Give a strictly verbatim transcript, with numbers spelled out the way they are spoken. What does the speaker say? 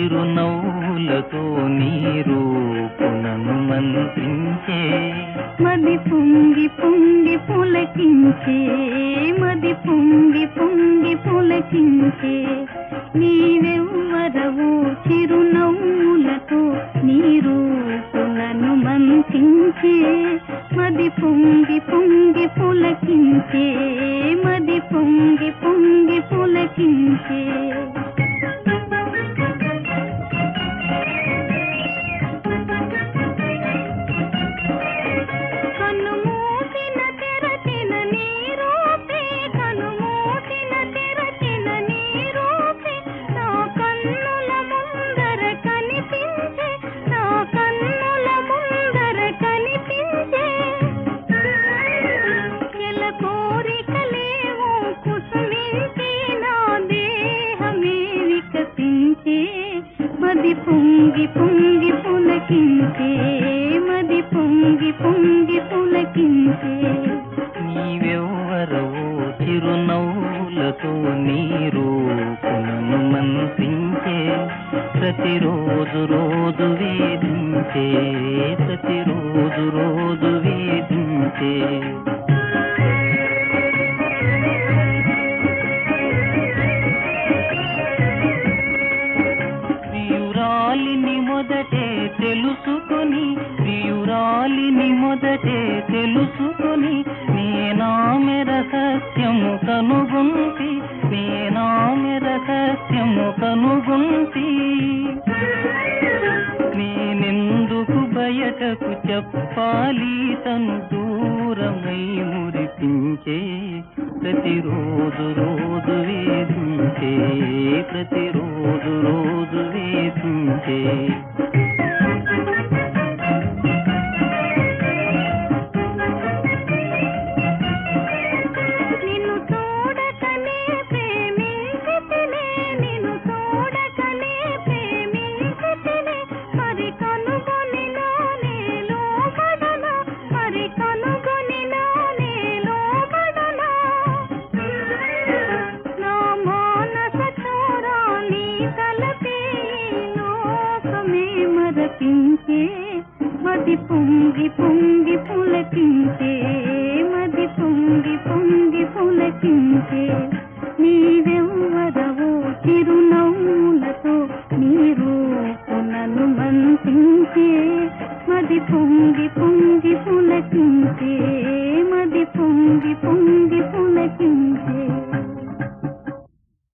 చిరునవ్వులతో నీ రూపునను మంత్రించే మది పొంగి పొంగి పులకించే మది పొంగి పొంగి పులకించే నీవెవ్వరవు చిరునవ్వులతో నీ రూపునను మంత్రించే మది పొంగి పొంగి పులకించే మది పొంగి పొంగి పులకించే మది పొంగి పొంగి పులకించే మది పొంగి పొంగి పులకించే నీవెవ్వరవో చిరునవ్వులతో నీ రూపునను మంత్రించే ప్రతిరోజు రోజు వేధించే ప్రతిరోజు రోజు వేధించే మొదటే తెలుసుకొని ప్రియురాలిని మొదటే తెలుసుకొని నేనామె రహస్యము కనుగొంటి నేనామె రహస్యము కనుగొంటి నేనెందుకు బయటకు చెప్పాలి తను దూరమై మురిపించే ప్రతిరోజు రోజు వేధించే ప్రతిరోజు రోజు వేధించే నిన్ను చూడకనే ప్రేమించితినే నిన్ను చూడకనే ప్రేమించితినే మరి కనుగొనినా నే లోబడనా మరి కనుగొనినా నే లోబడనా నా మానస చోరా నీ తలపే లోకమే మరపించే మది పొంగి పొంగి పులకించే మది పొంగి పొంగి పులకించే నీవెవ్వరవో చిరునవ్వులతో నీ రూపునను మంత్రించే మది పొంగి పొంగి పులకించే